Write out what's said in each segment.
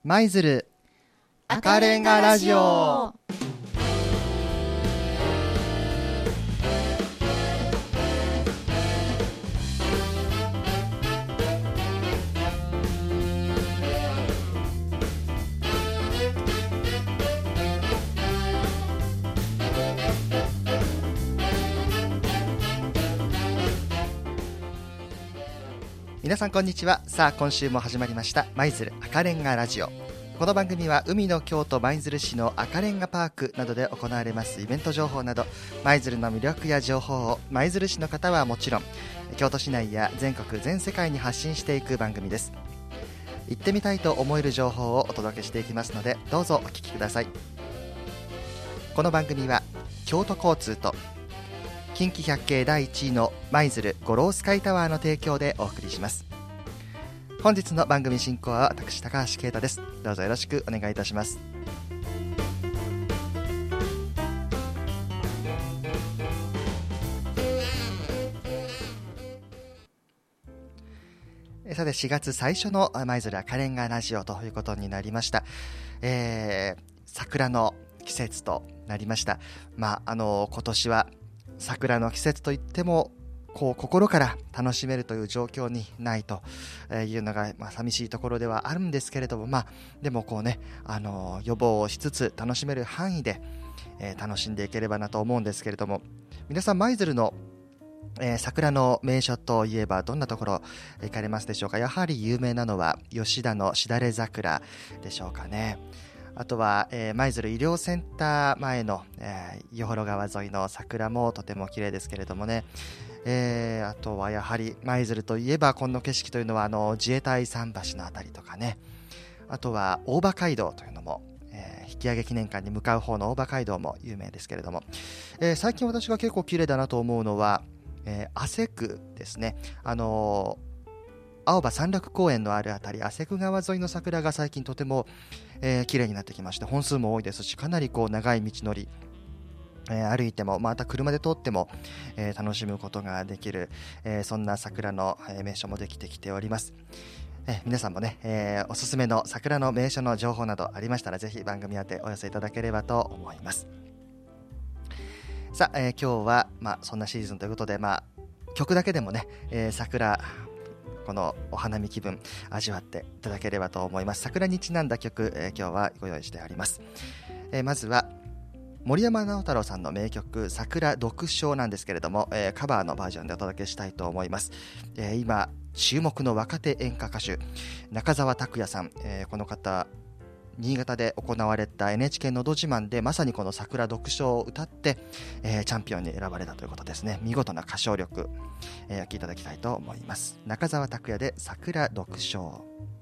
舞鶴赤レンガラジオ。皆さんこんにちは。さあ今週も始まりました舞鶴赤レンガラジオ。この番組は海の京都舞鶴市の赤レンガパークなどで行われますイベント情報など、舞鶴の魅力や情報を舞鶴市の方はもちろん京都市内や全国全世界に発信していく番組です。行ってみたいと思える情報をお届けしていきますので、どうぞお聞きください。この番組は京都交通と近畿百景第1位の舞鶴五郎スカイタワーの提供でお送りします。本日の番組進行は私高橋啓太です。どうぞよろしくお願いいたします。さて4月最初の舞鶴赤レンガラジオということになりました。桜の季節となりました。今年は桜の季節といっても心から楽しめるという状況にないというのが寂しいところではあるんですけれども、でも予防をしつつ楽しめる範囲で楽しんでいければなと思うんですけれども、皆さん舞鶴の桜の名所といえばどんなところ行かれますでしょうか。やはり有名なのは吉田のしだれ桜でしょうかね。あとは、舞鶴医療センター前の、与幌川沿いの桜もとても綺麗ですけれどもね。あとはやはり舞鶴といえばこの景色というのは自衛隊桟橋のあたりとかね。あとは大場街道というのも、引き上げ記念館に向かう方の大場街道も有名ですけれども、最近私が結構綺麗だなと思うのは、汗区ですね。青葉山楽公園のあるあたり、汗区川沿いの桜が最近とても、綺麗になってきまして、本数も多いですし、かなり長い道のり、歩いてもまた車で通っても、楽しむことができる、そんな桜の、名所もできてきております。皆さんもね、おすすめの桜の名所の情報などありましたら、ぜひ番組宛てお寄せいただければと思います。さあ、今日は、そんなシーズンということで、曲だけでもね、桜このお花見気分味わっていただければと思います。桜にちなんだ曲、今日はご用意してあります。まずは森山直太朗さんの名曲桜読書なんですけれども、カバーのバージョンでお届けしたいと思います。今注目の若手演歌歌手中澤拓也さん、この方新潟で行われた NHK のど自慢でまさにこの桜読書を歌って、チャンピオンに選ばれたということですね。見事な歌唱力、お聴きいただきたいと思います。中澤拓也で桜読書。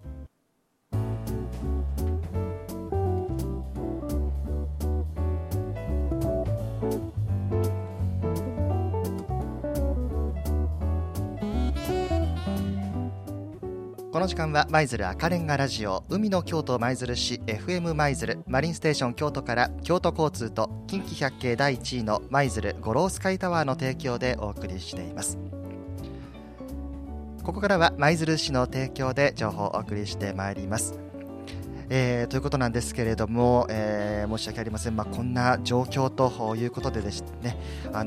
この時間は舞鶴赤レンガラジオ、海の京都舞鶴市 FM 舞鶴マリンステーション京都から京都交通と近畿百景第1位の舞鶴五郎スカイタワーの提供でお送りしています。ここからは舞鶴市の提供で情報をお送りしてまいります。ということなんですけれども、申し訳ありません。こんな状況ということでですね、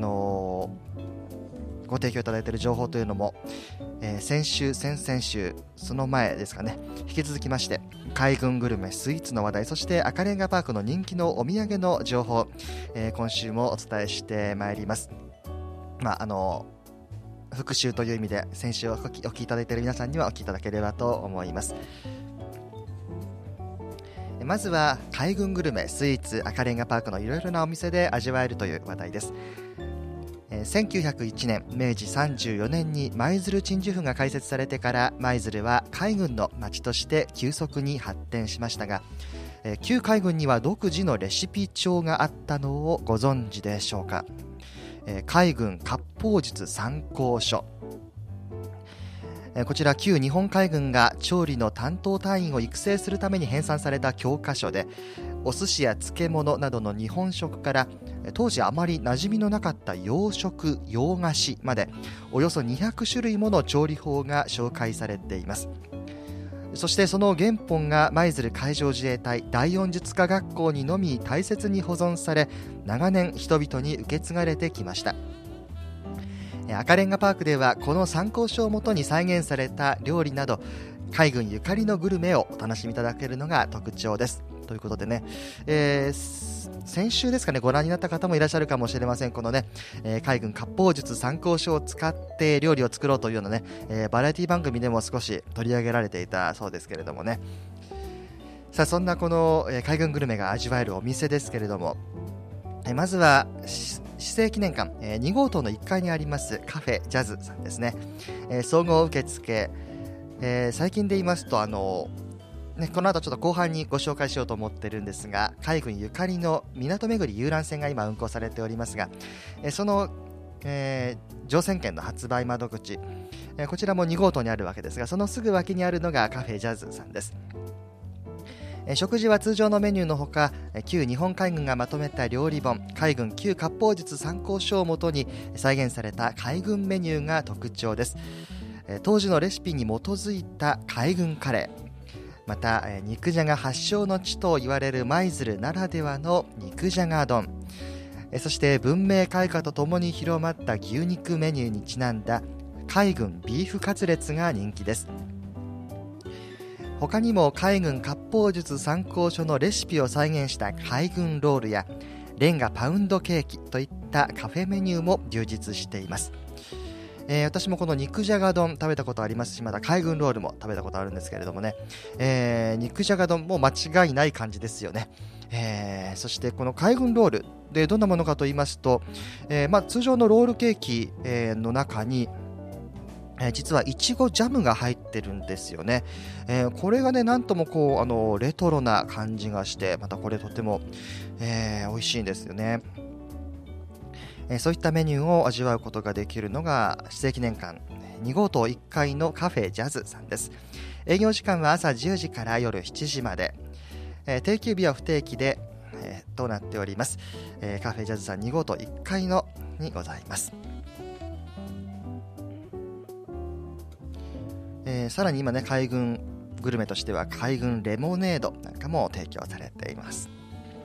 ご提供いただいている情報というのも、先週先々週その前ですかね、引き続きまして海軍グルメスイーツの話題、そして赤レンガパークの人気のお土産の情報、今週もお伝えしてまいります。復習という意味で先週お聞きいただいている皆さんにはお聞きいただければと思います。まずは海軍グルメスイーツ赤レンガパークのいろいろなお店で味わえるという話題です。1901年明治34年に舞鶴鎮守府が開設されてから舞鶴は海軍の町として急速に発展しましたが、旧海軍には独自のレシピ帳があったのをご存知でしょうか。海軍割烹術参考書、こちら旧日本海軍が調理の担当隊員を育成するために編纂された教科書で、お寿司や漬物などの日本食から当時あまり馴染みのなかった洋食洋菓子までおよそ200種類もの調理法が紹介されています。 そしてその原本が舞鶴海上自衛隊第四術科学校にのみ大切に保存され、長年人々に受け継がれてきました。赤レンガパークではこの参考書をもとに再現された料理など海軍ゆかりのグルメをお楽しみいただけるのが特徴です。ということでね、先週ですかね、ご覧になった方もいらっしゃるかもしれません。このね、海軍割烹術参考書を使って料理を作ろうというようなね、バラエティ番組でも少し取り上げられていたそうですけれどもね。さあ、そんなこの、海軍グルメが味わえるお店ですけれども、まずは市政記念館、2号棟の1階にありますカフェジャズさんですね。総合受付、最近で言いますとこの後ちょっと後半にご紹介しようと思ってるんですが、海軍ゆかりの港巡り遊覧船が今運行されておりますが、その、乗船券の発売窓口、こちらも2号棟にあるわけですが、そのすぐ脇にあるのがカフェジャズさんです。食事は通常のメニューのほか、旧日本海軍がまとめた料理本海軍旧割烹術参考書をもとに再現された海軍メニューが特徴です。当時のレシピに基づいた海軍カレー、また肉じゃが発祥の地と言われる舞鶴ならではの肉じゃが丼、そして文明開化とともに広まった牛肉メニューにちなんだ海軍ビーフカツレツが人気です。他にも海軍割烹術参考書のレシピを再現した海軍ロールやレンガパウンドケーキといったカフェメニューも充実しています。私もこの肉じゃが丼食べたことありますし、また海軍ロールも食べたことあるんですけれどもね、肉じゃが丼も間違いない感じですよね。そしてこの海軍ロールでどんなものかと言いますと、通常のロールケーキ、の中に実はいちごジャムが入ってるんですよね。これがね、なんともこうレトロな感じがして、またこれとても、美味しいんですよね。そういったメニューを味わうことができるのが市政記念館2号棟1階のカフェジャズさんです。営業時間は朝10時から夜7時まで、定休日は不定期で、となっております。カフェジャズさん2号棟1階のにございます。さらに今ね、海軍グルメとしては海軍レモネードなんかも提供されています。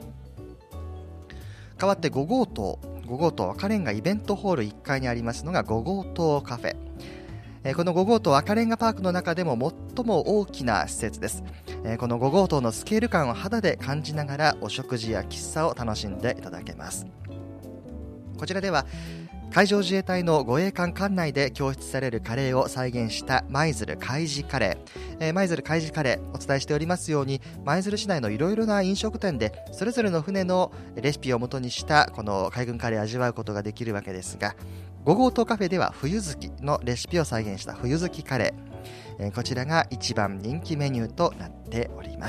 代わって5号棟赤レンガイベントホール1階にありますのが5号棟カフェ。この5号棟赤レンガパークの中でも最も大きな施設です。この5号棟のスケール感を肌で感じながらお食事や喫茶を楽しんでいただけます。こちらでは海上自衛隊の護衛艦艦内で供出されるカレーを再現した舞鶴海事カレー、舞鶴海事カレーお伝えしておりますように、舞鶴市内のいろいろな飲食店でそれぞれの船のレシピをもとにしたこの海軍カレーを味わうことができるわけですが、5号棟カフェでは冬月のレシピを再現した冬月カレー、こちらが一番人気メニューとなっております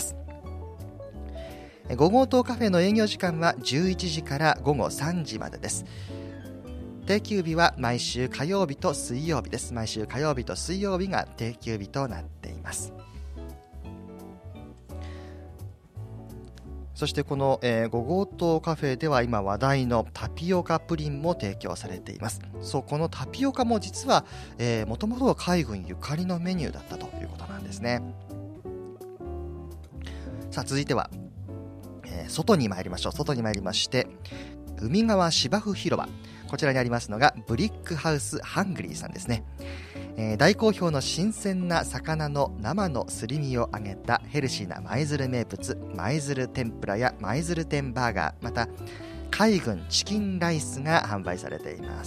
。5号棟カフェの営業時間は11時から午後3時までです。定休日は毎週火曜日と水曜日です。毎週火曜日と水曜日が定休日となっています。そしてこの、5号棟カフェでは今話題のタピオカプリンも提供されています。そう、このタピオカも実はもともとは海軍ゆかりのメニューだったということなんですね。さあ続いては、外に参りましょう。外に参りまして海側芝生広場、こちらにありますのがブリックハウスハングリーさんですね。大好評の新鮮な魚の生のすり身を揚げたヘルシーな舞鶴名物舞鶴天ぷらや舞鶴天バーガー、また海軍チキンライスが販売されています。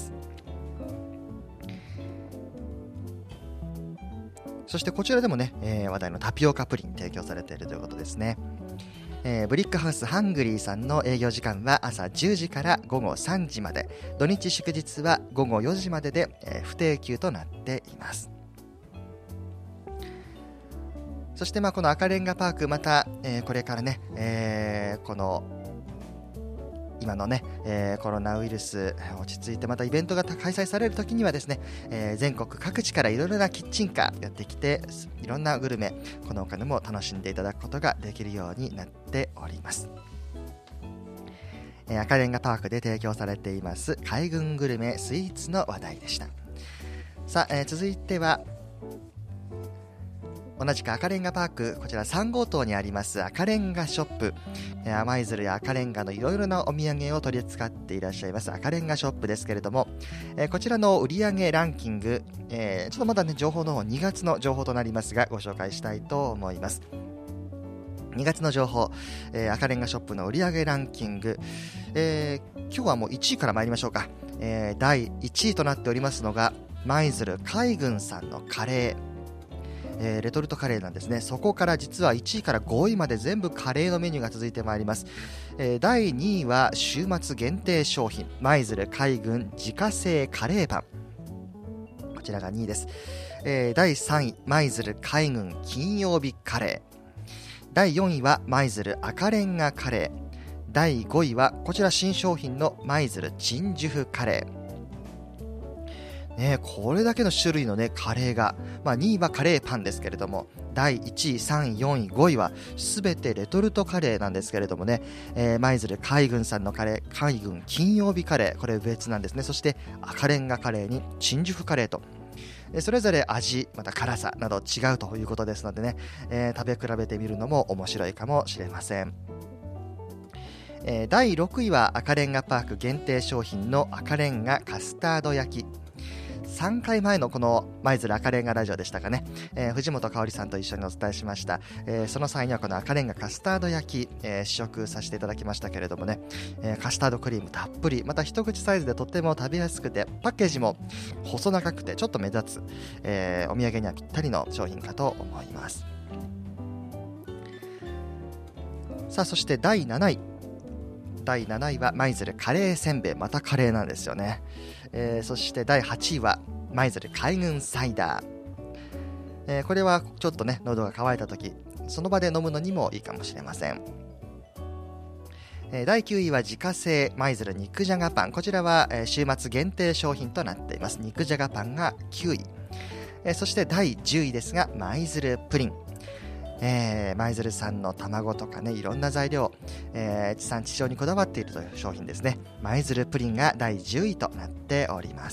そしてこちらでもね、話題のタピオカプリン提供されているということですね。ブリックハウスハングリーさんの営業時間は朝10時から午後3時まで、土日祝日は午後4時までで、不定休となっています。そしてこの赤レンガパーク、また、これからね、この今のね、コロナウイルス落ち着いてまたイベントが開催される時にはですね、全国各地からいろいろなキッチンカーやってきて、いろんなグルメこの他でも楽しんでいただくことができるようになっております。赤レンガパークで提供されています海軍グルメスイーツの話題でした。さあ、続いては同じく赤レンガパーク、こちら3号棟にあります赤レンガショップ、舞鶴や赤レンガのいろいろなお土産を取り扱っていらっしゃいます赤レンガショップですけれども、こちらの売上ランキング、ちょっとまだね情報の方2月の情報となりますがご紹介したいと思います。2月の情報、赤レンガショップの売上ランキング、今日はもう1位から参りましょうか。第1位となっておりますのが舞鶴海軍さんのカレー、レトルトカレーなんですね。そこから実は1位から5位まで全部カレーのメニューが続いてまいります。第2位は週末限定商品舞鶴海軍自家製カレーパン、こちらが2位です。第3位舞鶴海軍金曜日カレー、第4位は舞鶴赤レンガカレー、第5位はこちら新商品の舞鶴鎮守府カレー、これだけの種類のねカレーが、2位はカレーパンですけれども、第1位3位4位5位はすべてレトルトカレーなんですけれどもね、舞鶴海軍さんのカレー海軍金曜日カレー、これ別なんですね。そして赤レンガカレーに鎮守府カレーと、それぞれ味また辛さなど違うということですのでね、食べ比べてみるのも面白いかもしれません。第6位は赤レンガパーク限定商品の赤レンガカスタード焼き、3回前のこの舞鶴赤レンガラジオでしたかね、藤本香織さんと一緒にお伝えしました。その際にはこの赤レンガカスタード焼き、試食させていただきましたけれどもね、カスタードクリームたっぷり、また一口サイズでとっても食べやすくて、パッケージも細長くてちょっと目立つ、お土産にはぴったりの商品かと思います。さあそして第7位は舞鶴カレーせんべい、またカレーなんですよね。そして第8位は舞鶴海軍サイダー、これはちょっとね喉が渇いた時その場で飲むのにもいいかもしれません。第9位は自家製舞鶴肉じゃがパン、こちらは週末限定商品となっています。肉じゃがパンが9位、そして第10位ですが舞鶴プリン、舞鶴産の卵とかねいろんな材料、地産地消にこだわっているという商品ですね。舞鶴プリンが第10位となっております。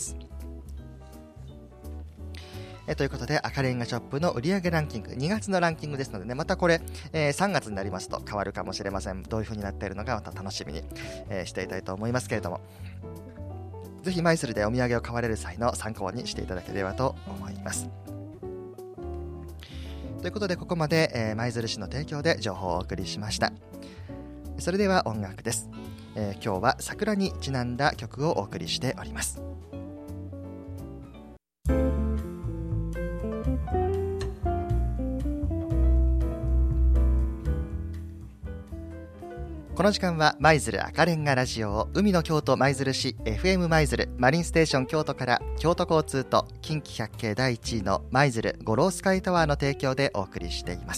ということで赤レンガショップの売上ランキング2月のランキングですのでね、またこれ、3月になりますと変わるかもしれません。どういう風になっているのかまた楽しみに、していたいと思いますけれども、ぜひ舞鶴でお土産を買われる際の参考にしていただければと思います。ということでここまで、舞鶴市の提供で情報をお送りしました。それでは音楽です。今日は桜にちなんだ曲をお送りしております。この時間は舞鶴赤レンガラジオを海の京都舞鶴市 FM 舞鶴マリンステーション京都から京都交通と近畿百景第1位の舞鶴五郎スカイタワーの提供でお送りしています。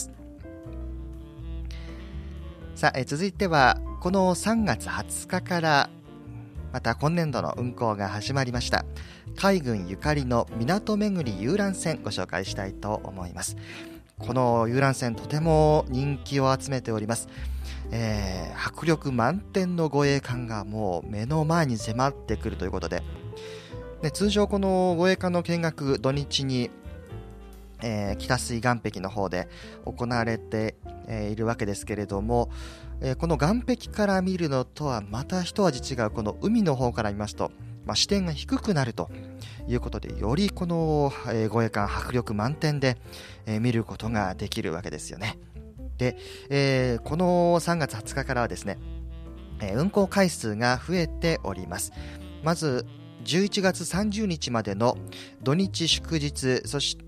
さあ、続いてはこの3月20日からまた今年度の運行が始まりました海軍ゆかりの港巡り遊覧船ご紹介したいと思います。この遊覧船とても人気を集めております。迫力満点の護衛艦がもう目の前に迫ってくるということで、通常この護衛艦の見学土日に、北水岸壁の方で行われて、いるわけですけれども、この岸壁から見るのとはまた一味違うこの海の方から見ますと、視点が低くなるということでよりこの、護衛艦迫力満点で、見ることができるわけですよね。で、この3月20日からはですね、運航回数が増えております。まず11月30日までの土日祝日、そして、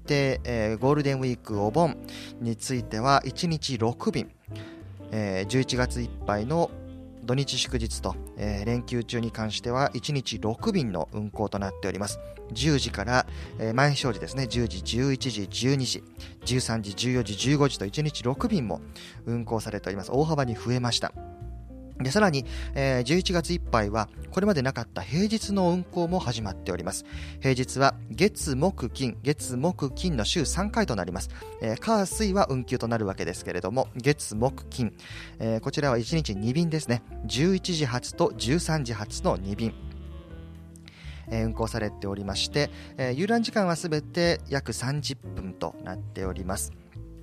ゴールデンウィークお盆については1日6便、11月いっぱいの土日祝日と、連休中に関しては1日6便の運航となっております。10時から、前表示ですね、10時、11時、12時、13時、14時、15時と1日6便も運航されております。大幅に増えました。でさらに、11月いっぱいはこれまでなかった平日の運航も始まっております。平日は月木金の週3回となります。火水は運休となるわけですけれども、月木金、こちらは1日2便ですね。11時発と13時発の2便、運航されておりまして、遊覧時間はすべて約30分となっております。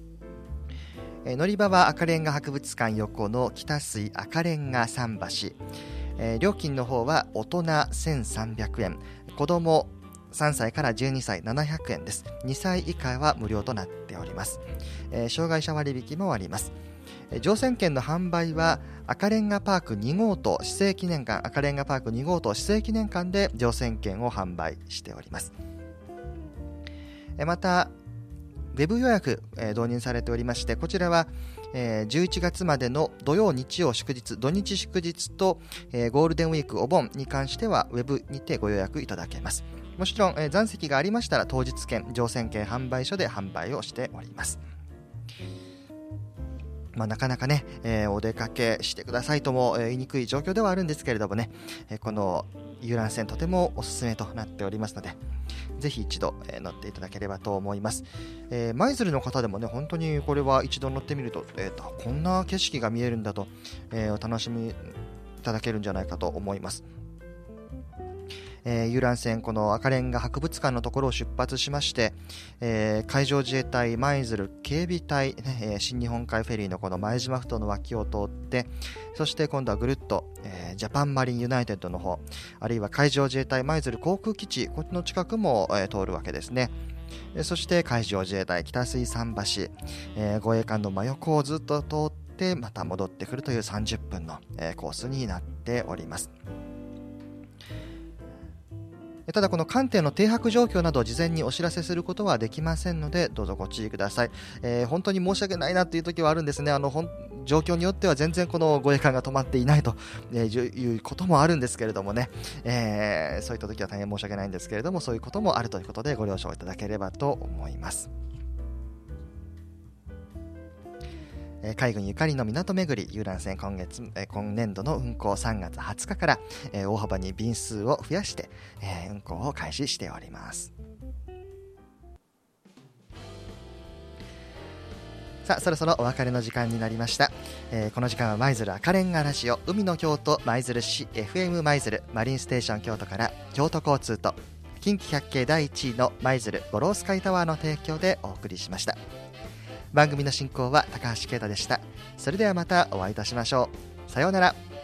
乗り場は赤レンガ博物館横の北水赤レンガ桟橋、料金の方は大人1300円、子供3歳から12歳700円です。2歳以下は無料となっております。障害者割引もあります。乗船券の販売は赤レンガパーク2号棟市政記念館、赤レンガパーク2号棟市政記念館で乗船券を販売しております。またウェブ予約、導入されておりまして、こちらは、11月までの土曜日曜祝日、土日祝日と、ゴールデンウィークお盆に関してはウェブにてご予約いただけます。もちろん、残席がありましたら当日券、乗船券販売所で販売をしております。なかなかね、お出かけしてくださいとも、言いにくい状況ではあるんですけれどもね、この遊覧船とてもおすすめとなっておりますので、ぜひ一度、乗っていただければと思います。舞鶴の方でもね、本当にこれは一度乗ってみると、こんな景色が見えるんだと、お楽しみいただけるんじゃないかと思います。遊覧船、この赤レンガ博物館のところを出発しまして、海上自衛隊舞鶴警備隊、新日本海フェリーのこの前島ふ頭の脇を通って、そして今度はぐるっと、ジャパンマリンユナイテッドの方、あるいは海上自衛隊舞鶴航空基地、こっちの近くも、通るわけですね。そして海上自衛隊北水桟橋、護衛艦の真横をずっと通ってまた戻ってくるという30分の、コースになっております。ただこの艦艇の停泊状況などを事前にお知らせすることはできませんので、どうぞご注意ください。本当に申し訳ないなという時はあるんですね。状況によっては全然この護衛艦が止まっていないということもあるんですけれどもね、そういった時は大変申し訳ないんですけれども、そういうこともあるということでご了承いただければと思います。海軍ゆかりの港巡り遊覧船、今年度の運航3月20日から、大幅に便数を増やして、運航を開始しております。さあ、そろそろお別れの時間になりました。この時間は舞鶴赤レンガラジオ海の京都舞鶴市 FM 舞鶴マリンステーション京都から京都交通と近畿百景第1位の舞鶴五郎スカイタワーの提供でお送りしました。番組の進行は高橋啓太でした。それではまたお会いいたしましょう。さようなら。